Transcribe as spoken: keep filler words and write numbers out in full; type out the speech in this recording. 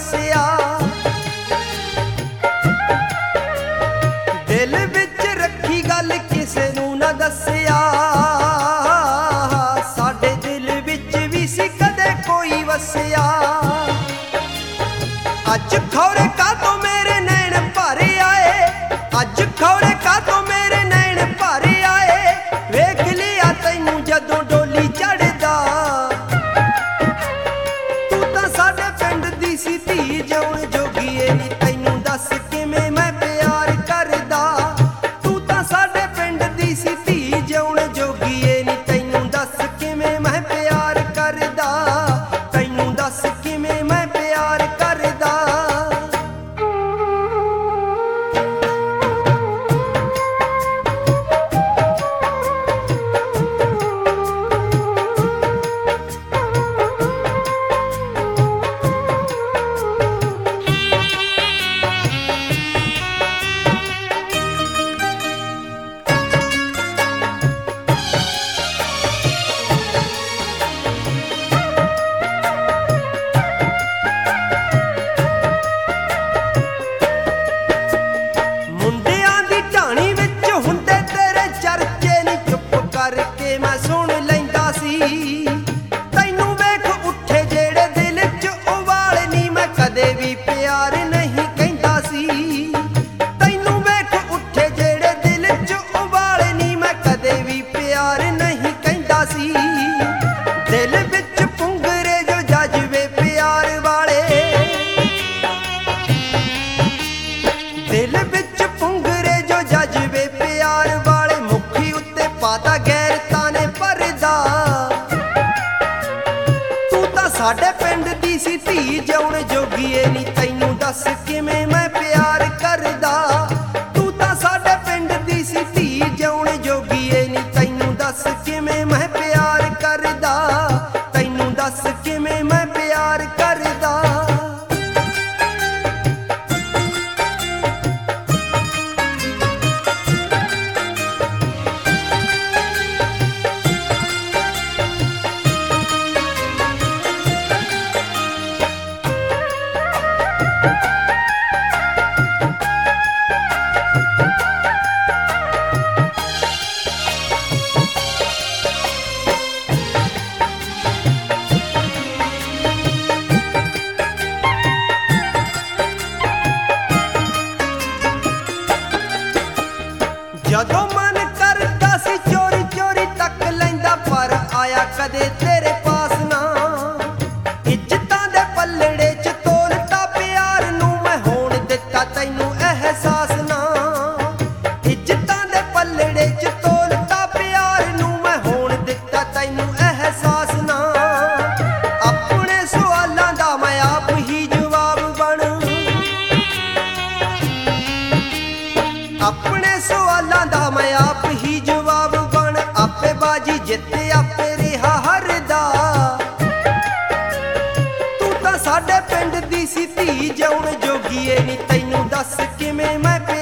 ਵਸਿਆ। ਦਿਲ ਵਿੱਚ ਰੱਖੀ ਗੱਲ ਕਿਸੇ ਨੂੰ ਨਾ ਦੱਸਿਆ, ਸਾਡੇ ਦਿਲ ਵਿੱਚ ਵੀ ਸੀ ਕਦੇ ਕੋਈ ਵਸਿਆ। ਅੱਜ ਖੌਰੇ ਕਾਤੋਂ ਮੇਰੇ ਨੈਣ ਭਰ ਆਏ, ਅੱਜ ਖੌਰੇ ਕਾਤੋਂ ਮੇਰੇ ਨੈਣ ਭਰ ਆਏ। ਵੇਖ ਲਿਆ ਤੈਨੂੰ ਜਦੋਂ ਡੋਲੀ ਚੜ੍ਹਦਾ, ਤੂੰ ਤਾਂ ਸਾਡੇ ਪਿੰਡ ਦੀ ਸੀ ਧੀ ਜਿਉਣ ਜੋਗੀਏ ਨੀ, ਤੈਨੂੰ ਦੱਸ ਕਿਵੇਂ ਮੈਂ ਪਿਆਰ ਕਰਦਾ। ਤੂੰ ਤਾਂ ਸਾਡੇ ਪਿੰਡ ਦੀ ਸੀ ਧੀ ਜਿਉਣ ਜੋਗੀਏ ਨੀ, ਤੈਨੂੰ ਦੱਸ ਕਿਵੇਂ ਮੈਂ ਪਿਆਰ ਕਰਦਾ, ਤੈਨੂੰ ਦੱਸ ਕਿਵੇਂ ਮੈਂ ਪਿਆਰ ਕਰਦਾ। ਮੁੰਡਿਆਂ ਦੀ ਢਾਣੀ ਵਿੱਚ ਹੁੰਦੇ ਤੇਰੇ ਚਰਚੇ ਨੀ, ਚੁੱਪ ਕਰਕੇ ਮੈਂ ਸੁਣ ਲੈਂਦਾ ਸੀ। ਤੈਨੂੰ ਵੇਖ ਉੱਠੇ ਜਿਹੜੇ ਦਿਲ 'ਚ ਉਬਾਲ ਨੀ, ਮੈਂ ਕਦੇ ਵੀ ਪਿਆਰ ਨਹੀਂ ਕਹਿੰਦਾ ਸੀ। ਤੈਨੂੰ ਵੇਖ ਉੱਠੇ ਜਿਹੜੇ ਦਿਲ 'ਚ ਉਬਾਲ ਨੀ, ਮੈਂ ਕਦੇ ਵੀ ਪਿਆਰ ਨਹੀਂ ਕਹਿੰਦਾ ਸੀ। ਦਿਲ ਵਿੱਚ ਪੁੰਗਰੇ ਜੋ ਜਜ਼ਬੇ ਪਿਆਰ ਵਾਲੇ, ਦਿਲ ਵਿੱਚ ਪੁੰਗਰੇ ਜੋ ਜਜ਼ਬੇ ਪਿਆਰ ਵਾਲੇ, ਮੁੱਖੀ ਉੱਤੇ ਪਾਤਾ ਗੈਰਤਾਂ ਨੇ ਪਰਦਾ। ਤੂੰ ਤਾਂ ਸਾਡੇ ਪਿੰਡ ਦੀ ਸੀ ਧੀ ਜਿਉਣ ਜੋਗੀਏ ਨੀ, ਤੈਨੂੰ ਦੱਸ ਕਿਵੇਂ ਮੈਂ ਪਿਆਰ ਕਰਦਾ। ਤੂੰ ਤਾਂ ਸਾਡੇ ਪਿੰਡ ਦੀ ਸੀ ਧੀ ਜਿਉਣ ਜੋਗੀਏ ਨੀ, ਤੈਨੂੰ ਦੱਸ ਕਿਵੇਂ ਮੈਂ ਪਿਆਰ ਕਰਦਾ, ਤੈਨੂੰ ਦੱਸ ਕਿਵੇਂ ਮੈਂ ਪਿਆਰ ਕਰਦਾ। ਜਦੋਂ ਮਨ ਕਰਦਾ ਸੀ ਚੋਰੀ ਚੋਰੀ ਤੱਕ ਲੈਂਦਾ, ਪਰ ਆਇਆ ਕਦੇ ਤੇਰੇ ਪਾਸ ਨਾ। ਇੱਜ਼ਤਾਂ ਦੇ ਪੱਲੜੇ 'ਚ ਤੋਲਤਾ ਪਿਆਰ ਨੂੰ, ਮੈਂ ਹੋਣ ਦਿੱਤਾ ਤੈਨੂੰ ਅਹਿਸਾਸ ਨਾ। ਇੱਜ਼ਤਾਂ ਦੇ ਪੱਲੜੇ 'ਚ ਤੋਲਤਾ ਪਿਆਰ ਨੂੰ, ਮੈਂ ਹੋਣ ਦਿੱਤਾ ਤੈਨੂੰ ਅਹਿਸਾਸ ਨਾ। ਆਪਣੇ ਸਵਾਲਾਂ ਦਾ ਮੈਂ ਆਪ ਹੀ ਜਵਾਬ ਬਣ, ਆਪਣੇ ਸਵਾਲਾਂ ਦਾ ਮੈਂ ਆਪ ਹੀ ਜਵਾਬ ਬਣ। ਆਪੇ ਬਾਜੀ ਜਿੱਤ ਆਪੇ ਰਿਹਾ ਹਰਦਾ। ਤੂੰ ਤਾਂ ਸਾਡੇ ਪਿੰਡ ਦੀ ਸੀ ਧੀ ਜਿਉਣ ਜੋਗੀਏ ਨੀ, ਤੈਨੂੰ ਦੱਸ ਕਿਵੇਂ ਮੈਂ